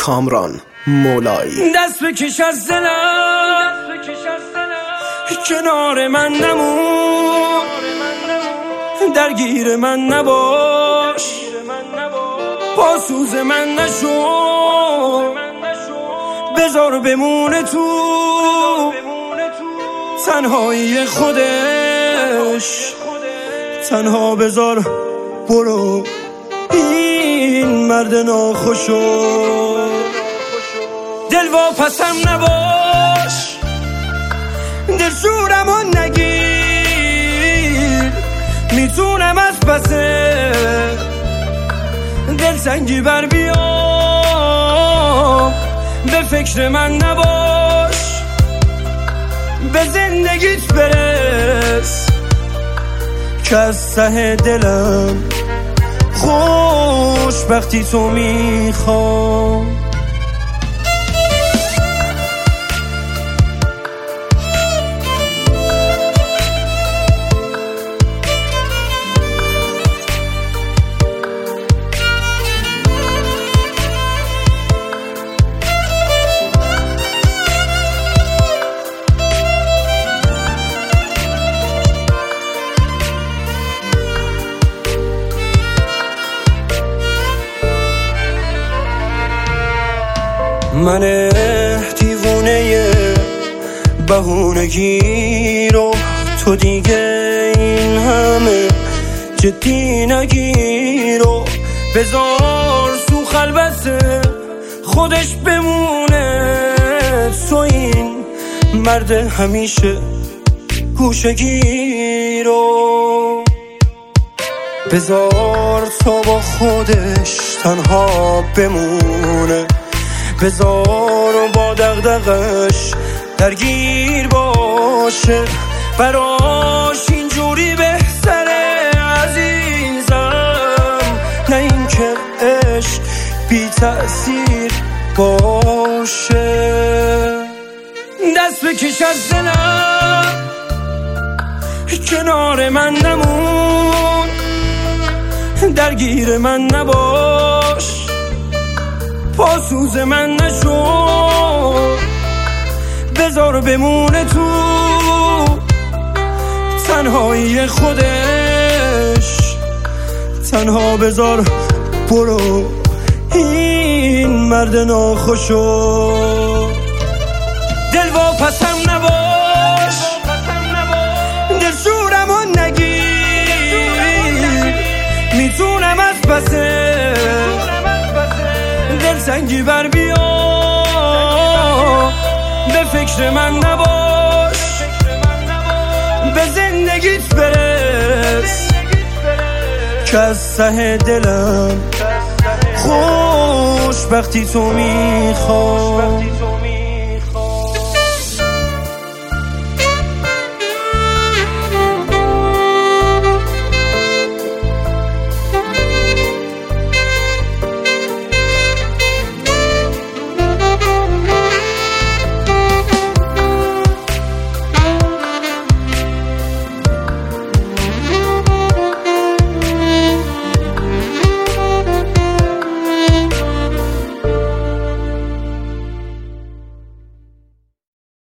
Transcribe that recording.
کامران مولایی. دست بکش از دلم کنار من نمون، درگیر من نباش، پاسوز من نشو، بذار بمونه تو تنهایی خودش، تنها بذار برو این مرد ناخوشو. دل واپسم نباش، دل شورمو نگیر، میتونم از پسه دل سنگی بر بیام، به فکر من نباش، به زندگیت برس که از ته دلم خوشبختی تو میخوام. من دیوونه بهونگی رو تو دیگه این همه جدی نگیر و بذار تو خلوت خودش بمونه. تو این مرد همیشه گوشگیر رو بذار تا با خودش تنها بمونه، بذار با دغدغش درگیر باشه، براش اینجوری بهتره عزیزم، نه این که عشق بی تأثیر باشه. دست بکش از دلم کنار من نمون، درگیر من نباش، پاسوز من نشو، بذار بمونه تو تنهایی خودش، تنها بذار برو این مرد ناخوشو. دل واپسم نباش، دل شورمو نگیر، میتونم از پسه دل سنگی بر بیام، به فکر من نباش، به زندگیت برس که از ته دلم خوشبختی تو میخوام.